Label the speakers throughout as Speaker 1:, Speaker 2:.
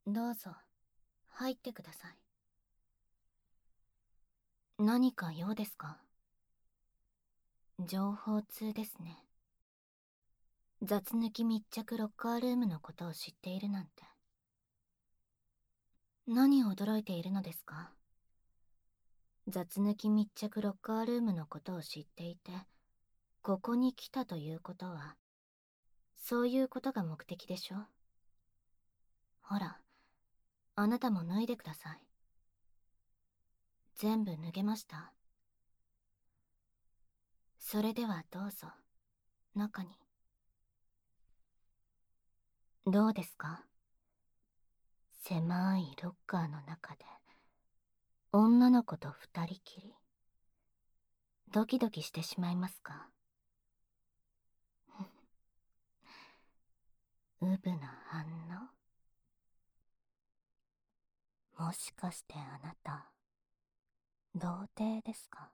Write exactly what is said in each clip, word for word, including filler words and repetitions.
Speaker 1: どうぞ、入ってください。何か用ですか？情報通ですね。雑抜き密着ロッカールームのことを知っているなんて。何を驚いているのですか？雑抜き密着ロッカールームのことを知っていて、ここに来たということは、そういうことが目的でしょ？ほら、あなたも脱いでください。全部脱げました？それではどうぞ、中に。どうですか？狭いロッカーの中で、女の子と二人きり。ドキドキしてしまいますか？うぶな反応？もしかしてあなた、童貞ですか？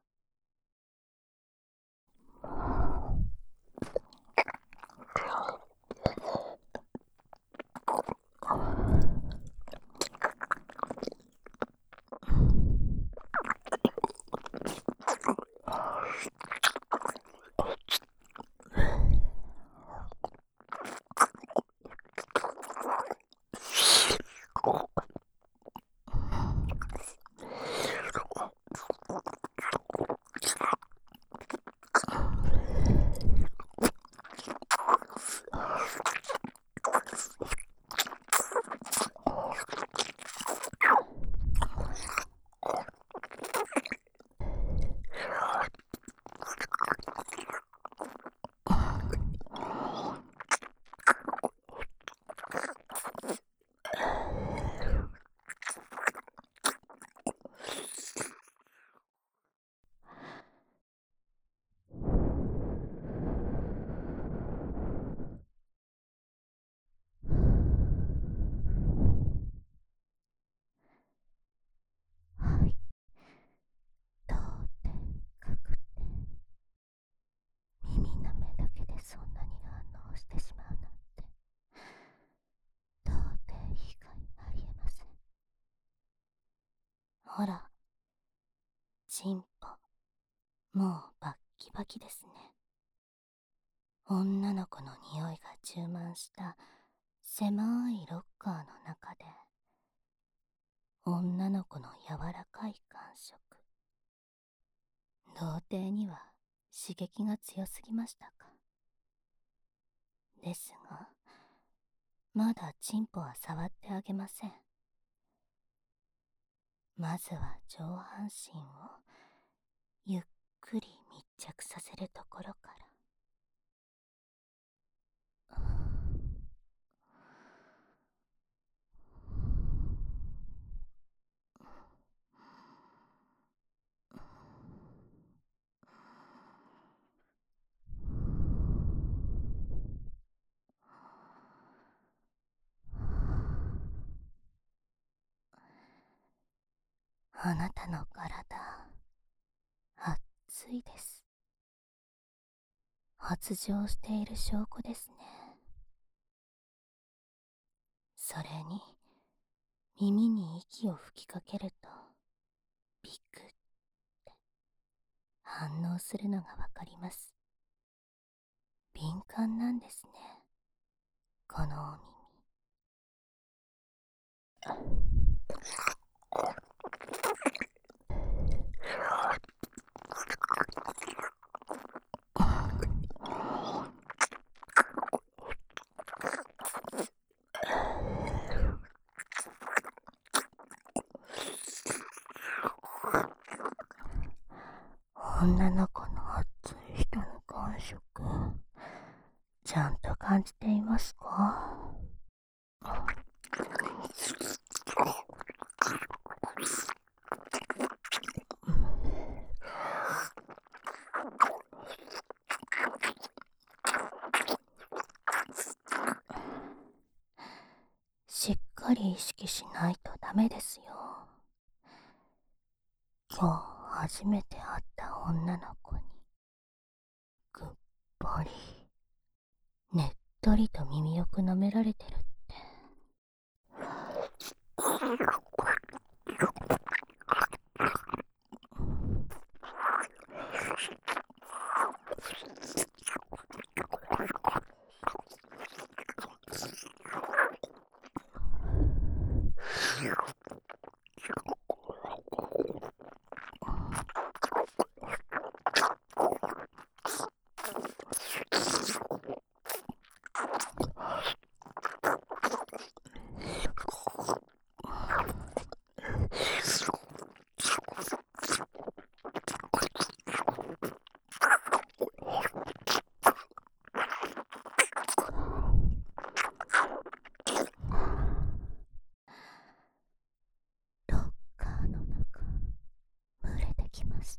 Speaker 1: はい、どうでかくて、耳の目だけでそんなに反応してしまうなんて、童貞以外ありえません。ほら、チンポ、もうバッキバキですね。女の子の匂いが充満した狭いロッカーの中で、女の子の柔らかい感触。童貞には刺激が強すぎましたか？ですが、まだチンポは触ってあげません。まずは上半身をゆっくり密着させるところから。あなたの体、熱いです。発情している証拠ですね。それに、耳に息を吹きかけると、ビクって反応するのがわかります。敏感なんですね、このお耳。女の子の熱い人の感触、ちゃんと感じていますか？しっかり意識しないとダメですよ。今日初めて会った女の子に、ぐっぽり、ねっとりと耳よく舐められてるって。 ロッカーの中、蒸れてきました。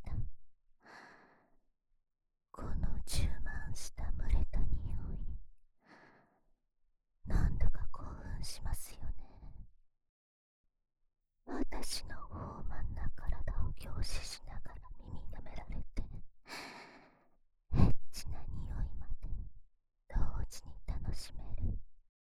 Speaker 1: この充満した蒸れた匂い、なんだか興奮しますよね。私の豊満な体を凝視しながら耳舐められて、エッチな匂いまで同時に楽しめる。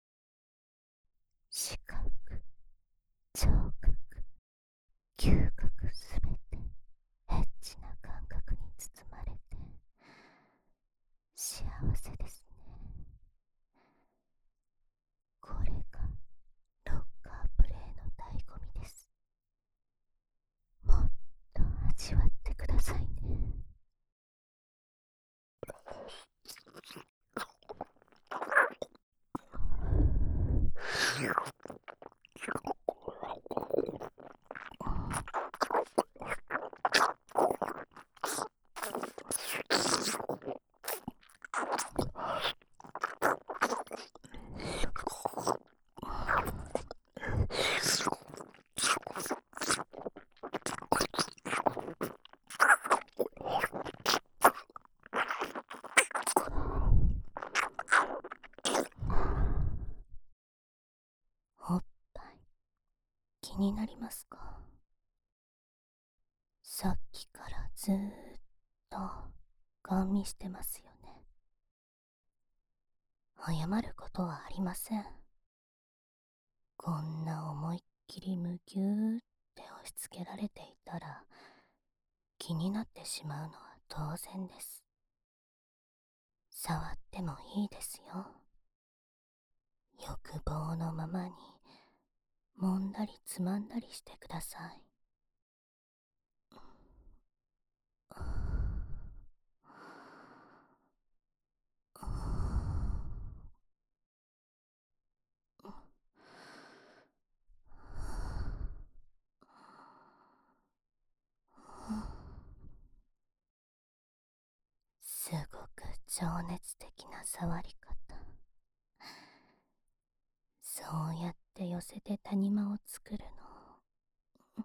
Speaker 1: 視覚、聴覚、嗅覚すべてエッチな感覚に包まれて幸せですね。これがロッカープレイの醍醐味です。もっと味わってくださいね。おっぱい気になりますか？さっきからずーっとガン見してますよね。謝ることはありません。こんな思いっきりむぎゅーって押し付けられていたら気になってしまうのは当然です。触ってもいいですよ。欲望のままに揉んだりつまんだりしてください。すごく情熱的な触り方。そうやって寄せて谷間を作るの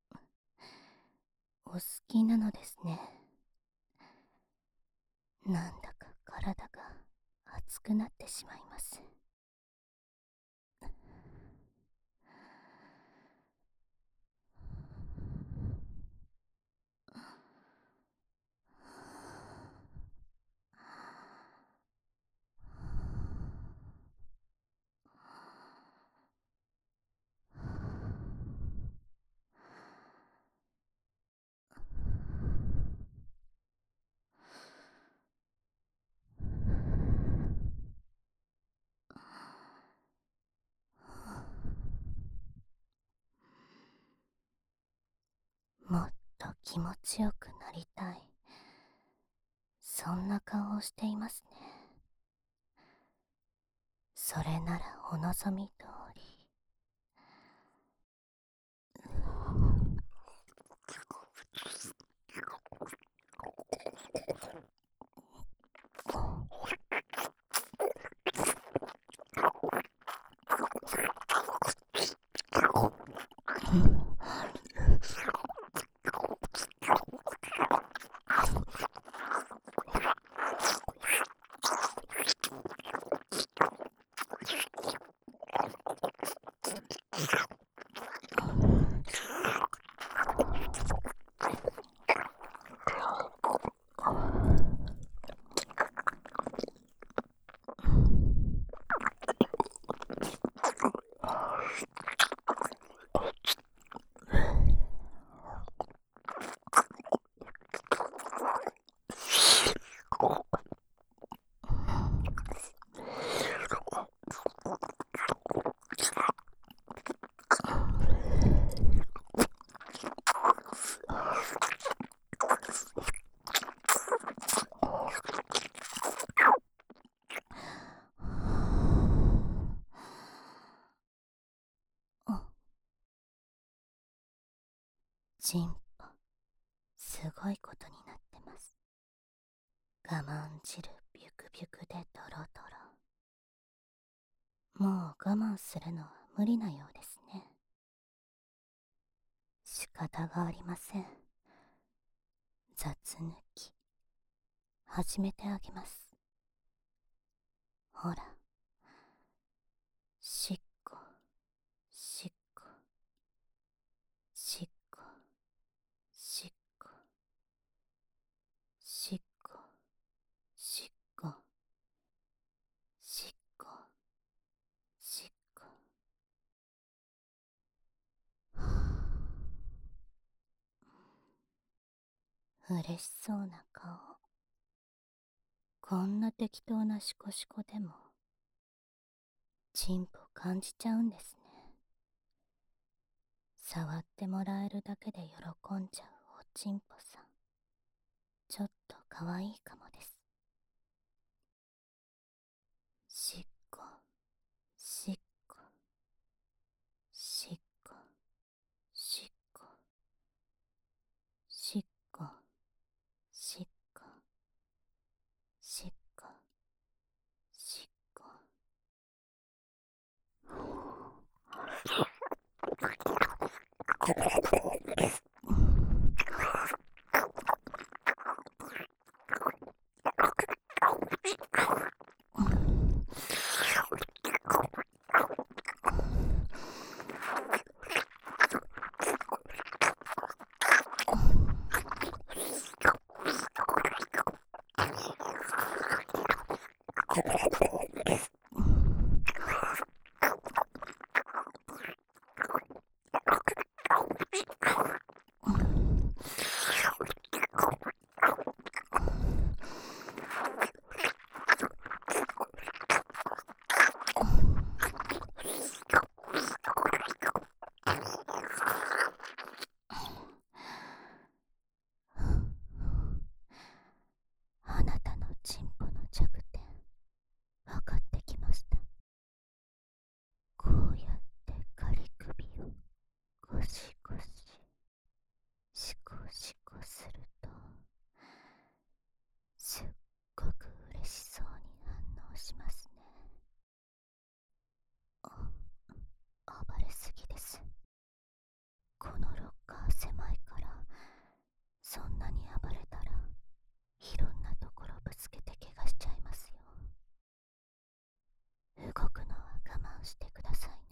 Speaker 1: お好きなのですね。なんだか体が熱くなってしまいます。もっと気持ちよくなりたい、そんな顔をしていますね。それならお望み通り。 チンポ、すごいことになってます。我慢汁ビュクビュクでドロドロ。もう我慢するのは無理なようですね。仕方がありません。雑抜き始めてあげます。ほら、しっこしっこしっこしっこしっこしっこしっこしっこ。嬉しそうな顔。こんな適当なシコシコでもチンポ感じちゃうんですね。触ってもらえるだけで喜んじゃうおちんぽさん、ちょっとかわいいかもです。しっこしっこしっこしっこしっこしっこしっこしっこ。あなたのチンポの弱点分かってきました。こうやって仮首をゴシゴシシコシコするとすっごく嬉しそうに反応しますね。暴れすぎです。このロッカー狭いから、そんなに暴れたらいろんなところぶつけて怪我しちゃいますよ。動くのは我慢してくださいね。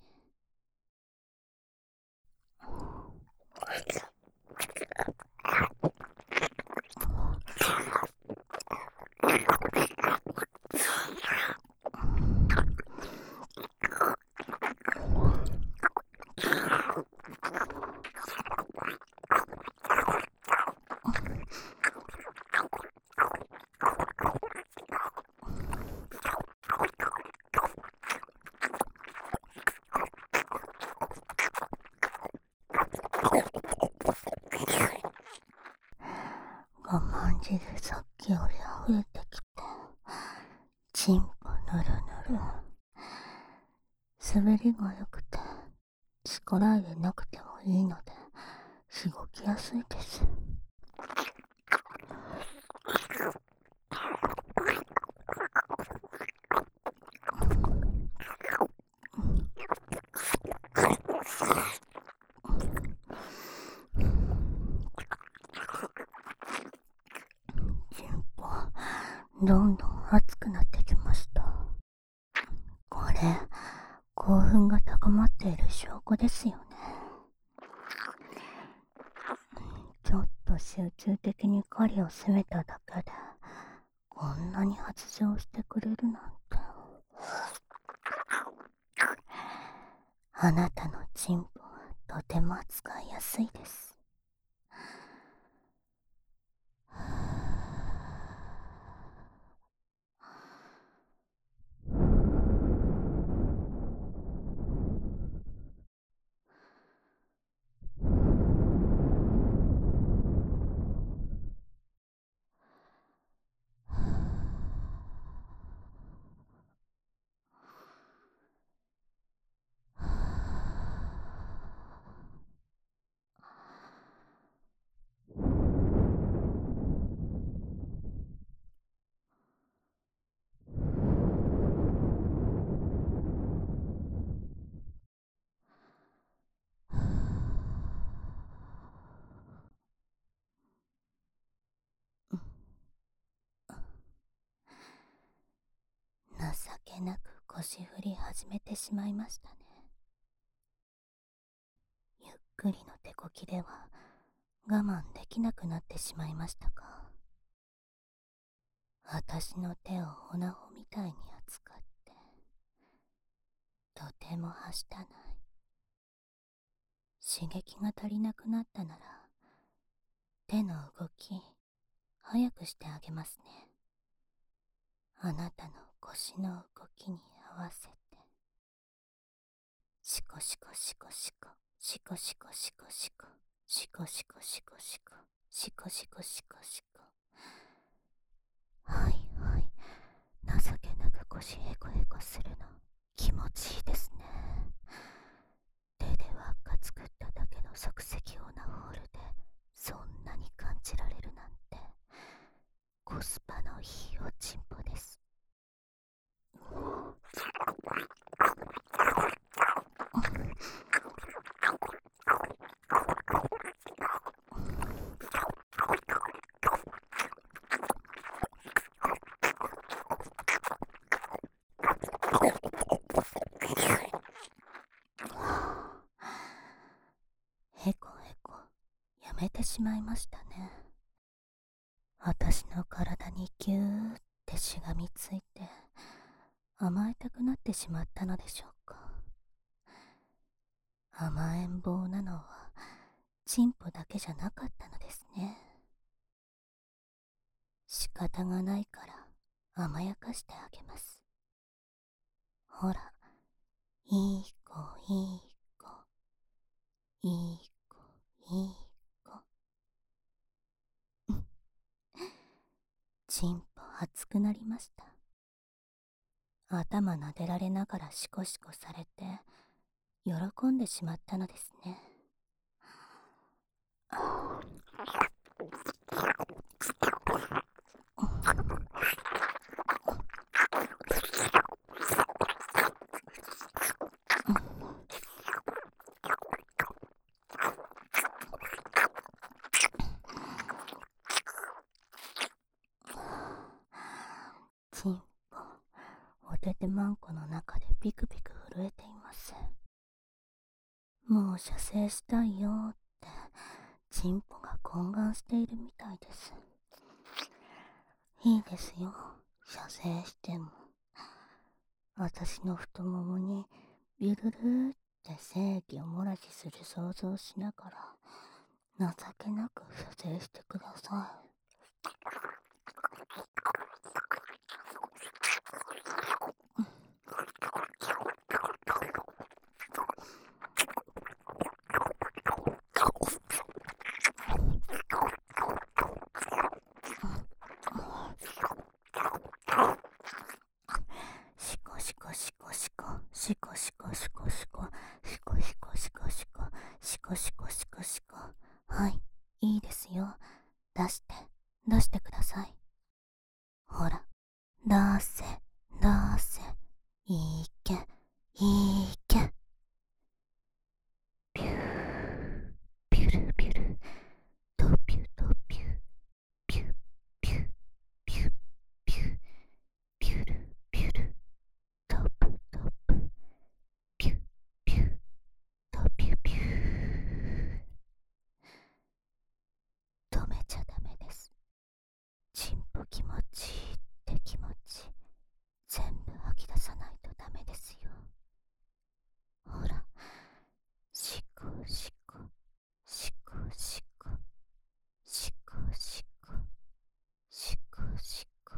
Speaker 1: 我慢汁さっきより溢れてきて、チンポぬるぬる。滑りが良くて力入れなくてもいいのでしごきやすいです。チンポどんどん熱くなってきました。これ興奮が高まっている証拠ですよね。ちょっと集中的に狩りを攻めただけでこんなに発情してくれるなんて。あなたのチンポはとても扱いやすいです。 けなく腰振り始めてしまいましたね。ゆっくりの手こきでは我慢できなくなってしまいましたか。私の手をオナホみたいに扱ってとてもはしたない。刺激が足りなくなったなら手の動き早くしてあげますね。あなたの腰の動きに合わせてシコシコシコシコシコシコシコシコシコシコシコシコシコシコシコシコ。はいはい、情けなく腰ヘコヘコするの気持ちいいですね。手で輪っか作っただけの即席オナホールでそんなに感じられるなんてコスパのいいおちんぽです。へこへこやめてしまいましたね。私の体にぎゅーってしがみついて甘えたくなってしまったのでしょうか。甘えん坊なのはチンポだけじゃなかったのですね。仕方がないから甘やかしてあげます。ほら、いい子いい子いい子いい子。チンポ熱くなりました。頭撫でられながらシコシコされて喜んでしまったのですね。チンポ、おててまんこの中でピクピク震えています。もう射精したいよって、チンポが懇願しているみたいです。いいですよ、射精しても。私の太ももにビュルルーって精液を漏らしする想像しながら、情けなく射精してください。シコシコシコシコシコシコシコシコシコシコシコシコシコシコシコシコ。はい、いいですよ。出して出してください。ほら、出せ出せ、いけいけ。ピューピュルピュル、ドピュドピュ、ピュピュピュピュ、ピュルピュル、ドプドプ、ピュピュドピュピュ。止めちゃダメです。チンポ気持ちいいって気持ち全部吐き出さないとダメですよ。ほら、シコシコシコシコシコシコシコシコ。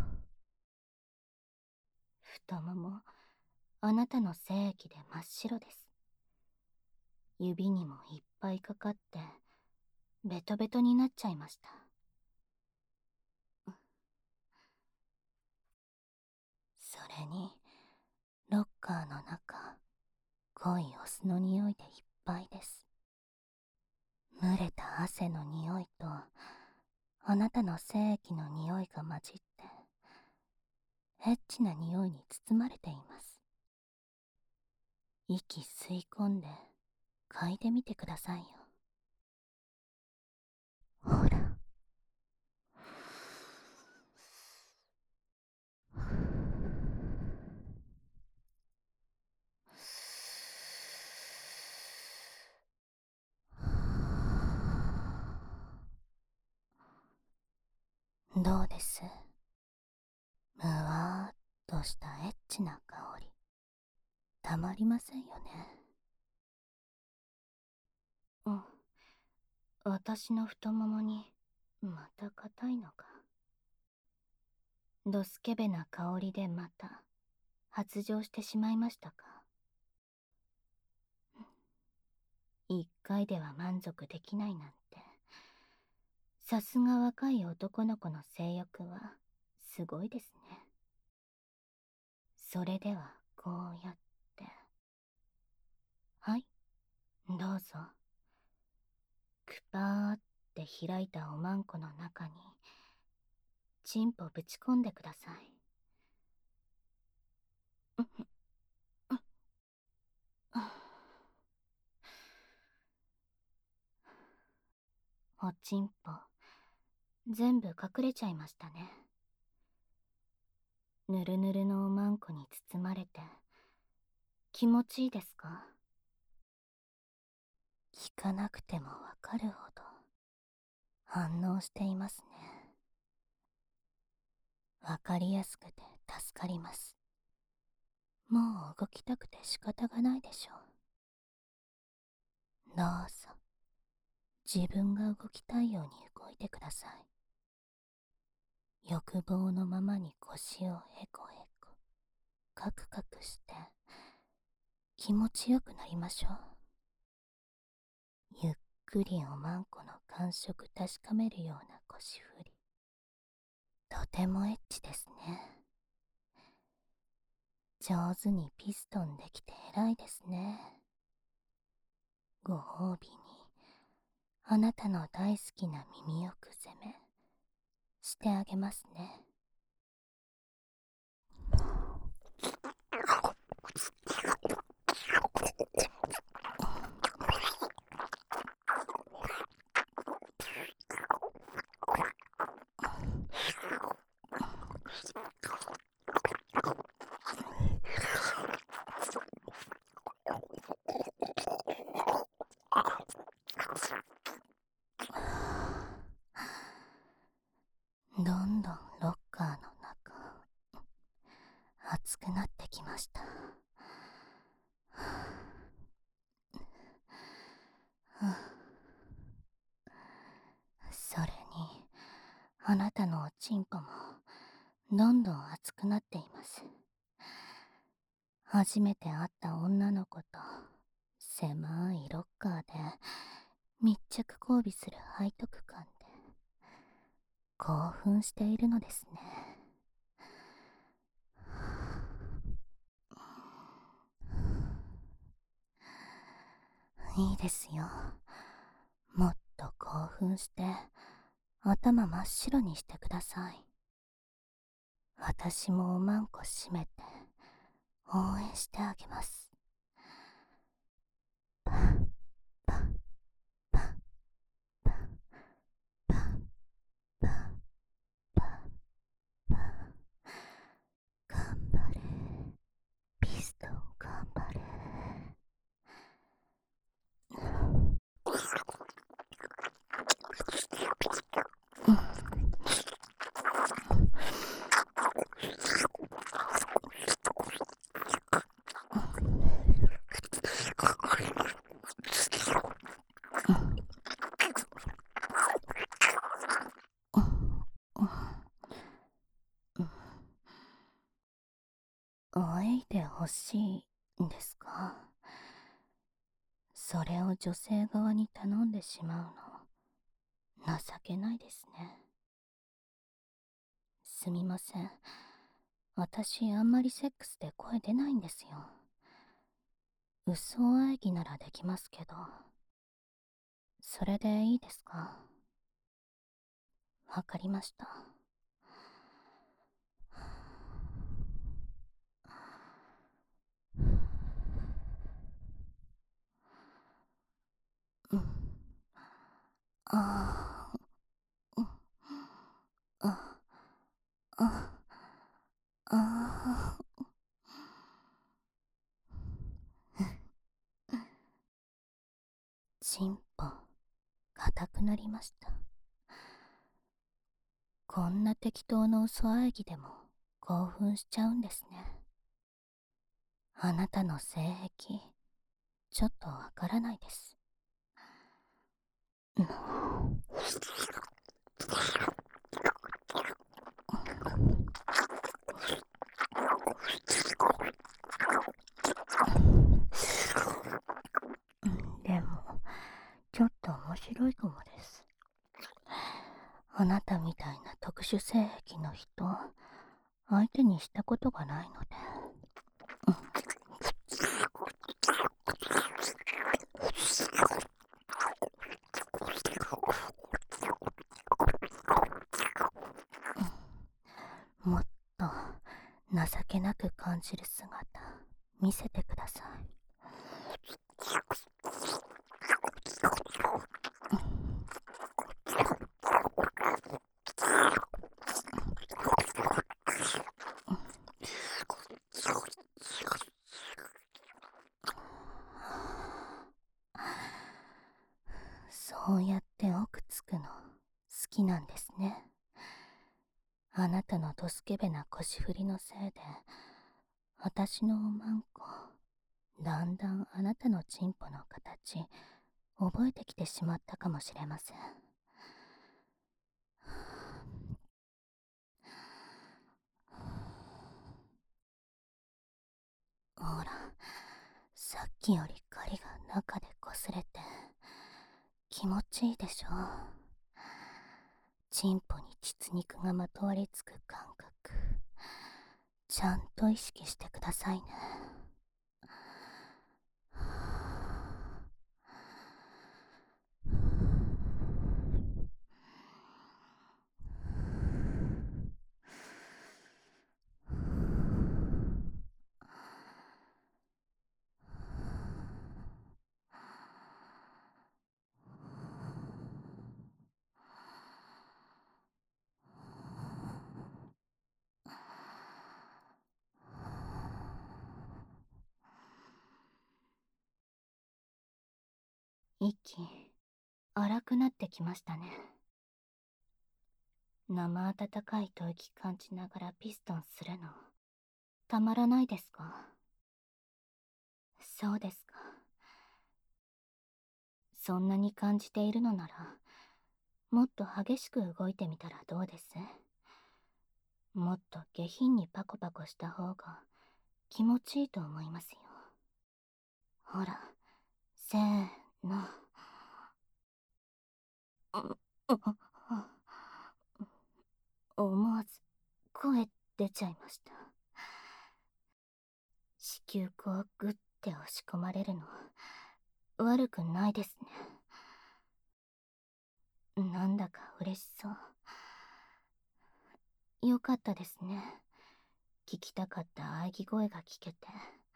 Speaker 1: 太もも、あなたの精液で真っ白です。指にもいっぱいかかってベトベトになっちゃいました。それにロッカーの中、濃いお酢の匂いでいっぱいです。蒸れた汗の匂いとあなたの精液の匂いが混じってエッチな匂いに包まれています。息吸い込んで嗅いでみてくださいよ。ほら、 どうです？むわーっとしたエッチな香り、たまりませんよね。うん。私の太ももにまた硬いのか。ドスケベな香りでまた発情してしまいましたか。一回では満足できないなんて、さすが若い男の子の性欲はすごいですね。それではこうやって、はい、どうぞ。くぱーって開いたおまんこの中にチンポぶち込んでください。おちんぽ全部隠れちゃいましたね。ぬるぬるのおまんこに包まれて気持ちいいですか？聞かなくてもわかるほど反応していますね。わかりやすくて助かります。もう動きたくて仕方がないでしょう。どうぞ自分が動きたいように動いてください。欲望のままに腰をへこへこカクカクして気持ちよくなりましょう。ゆっくりおまんこの感触確かめるような腰振り、とてもエッチですね。上手にピストンできて偉いですね。ご褒美にあなたの大好きな耳をく攻めしてあげますね。どんどんロッカーの中熱くなってきました。それにあなたのおちんぽもどんどん熱くなっています。初めて会った女の子と狭いロッカーで密着交尾する背徳感で興奮しているのですね。いいですよ。もっと興奮して頭真っ白にしてください。私もおまんこ閉めて応援してあげます。パンパンパンパンパンパンパンパン。頑張れピストン、頑張れ。おいでほしいんですか？それを女性側に頼んでしまうの情けないですね。すみません。私あんまりセックスで声出ないんですよ。嘘喘ぎならできますけど。それでいいですか？わかりました。うん。ああ、うん、あ、あ、ああ。チンポ硬くなりました。 こんな適当な嘘喘ぎでも興奮しちゃうんですね。あなたの性癖、ちょっとわからないです。うんでも、ちょっと面白いかもです。あなたみたいな特殊性癖の人、相手にしたことがないので。もっと情けなく感じる姿、見せてください。そうやって奥つくの好きなんですね。あなたのドスケベな腰振りのせいで、私のおまんこ、だんだんあなたのチンポの形、覚えてきてしまったかもしれません。ほら、さっきより狩りが中で擦れて、気持ちいいでしょ。チンポに膣肉がまとわりつく感覚、ちゃんと意識してくださいね。息、荒くなってきましたね。生温かい吐息感じながらピストンするの、たまらないですか？そうですか。そんなに感じているのなら、もっと激しく動いてみたらどうです？もっと下品にパコパコした方が気持ちいいと思いますよ。ほら、せーの。思わず声出ちゃいました。子宮口をグッて押し込まれるの悪くないですね。なんだか嬉しそう。よかったですね。聞きたかった喘ぎ声が聞けて。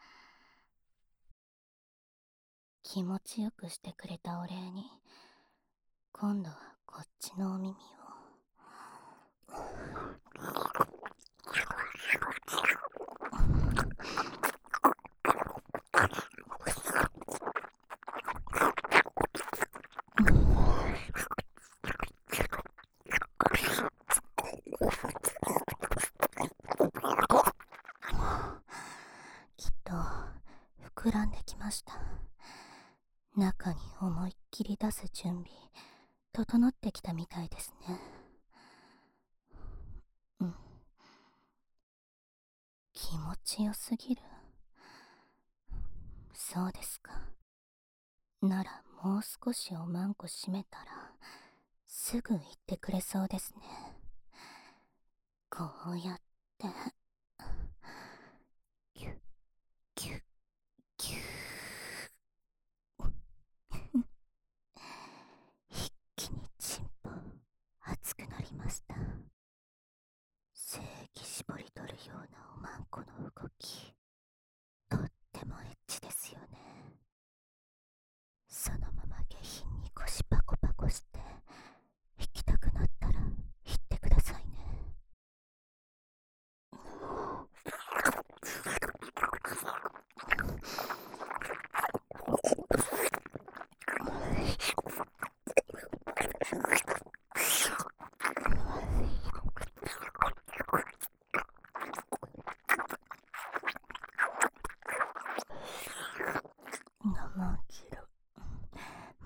Speaker 1: 気持ちよくしてくれたお礼に、今度はこっちのお耳を。きっと膨らんできました。中に思いっきり出す準備整ってきたみたいですね。うん、気持ちよすぎる。そうですか。ならもう少しおまんこ閉めたらすぐ言ってくれそうですね。こうやってキュッキュッキュッ一気にチンポ熱くなりました。精液絞り取るようなおまんこの動き、とってもエッチですよね。そのまま下品に腰パコパコして引きたくなったら引ってくださいね。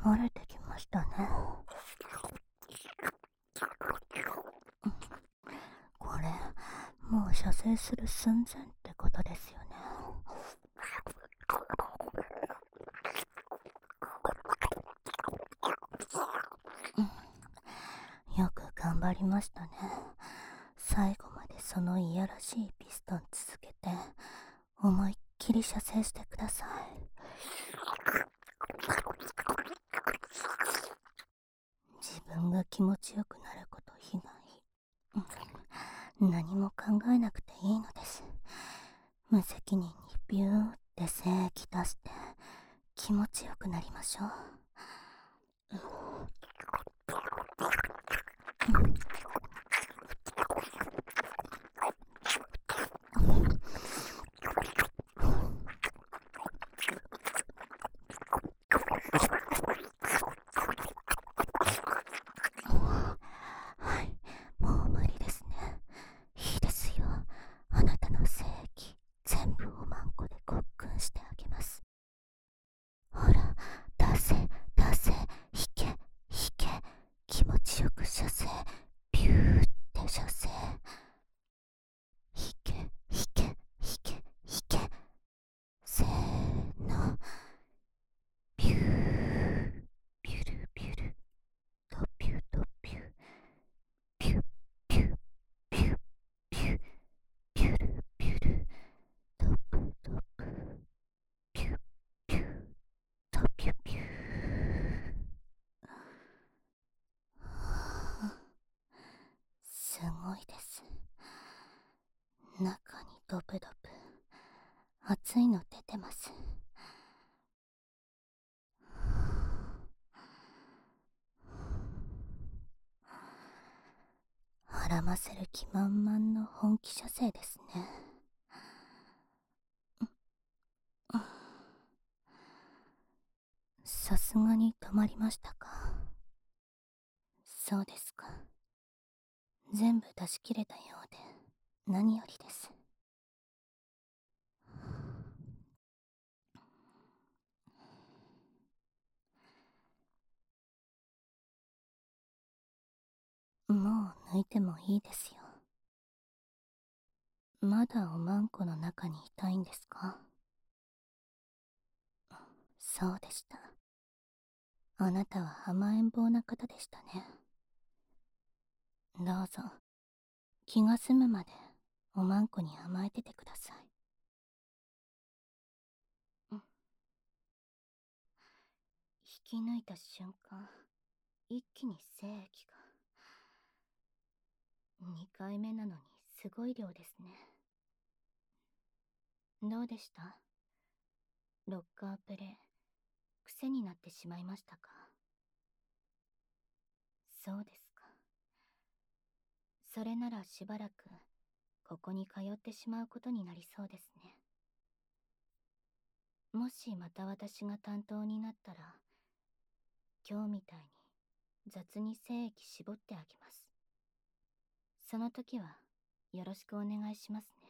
Speaker 2: 漏れてきましたね。これ、もう射精する寸前ってことですよね。よく頑張りましたね。最後までそのいやらしいピストン続けて、思いっきり射精してください。自分が気持ちよくなること以外、何も考えなくていいのです。無責任にビューって精液出して気持ちよくなりましょう。はい、もう無理ですね。いいですよ。あなたの精液全部をマンコでごっくんしてあげます。ほら、出せ出せ、引け引け、気持ちよく射精、ビューって射精、引け引け引け引け、せーの、ビュー、ビュルビュル、ドビュドビュ、ビュビュビュビュ、ビュルビュル、ドブドブ、ビュビュ、ドビュビュ。すごいです。中にドブドブ熱いの出てます。孕ませる気満々の本気射精ですね。さすがに止まりましたか？そうですか。全部出し切れたようで何よりです。もう抜いてもいいですよ。まだおまんこの中にいたいんですか？そうでした。あなたは甘えん坊な方でしたね。どうぞ気が済むまでおまんこに甘えててください。引き抜いた瞬間、一気に精液が。にかいめなのにすごい量ですね。どうでした？ロッカープレイ、癖になってしまいましたか？そうですか。それならしばらくここに通ってしまうことになりそうですね。もしまた私が担当になったら、今日みたいに雑に精液絞ってあげます。その時はよろしくお願いしますね。